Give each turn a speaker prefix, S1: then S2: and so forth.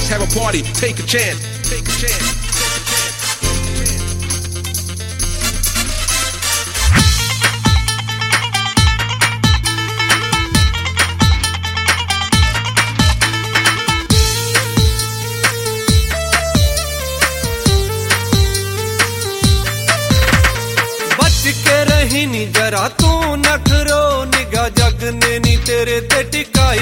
S1: Let's have a party, take a chance, take a chance.
S2: नी जरा तू नखरो निगाह जग ने नी तेरे ते टिकाई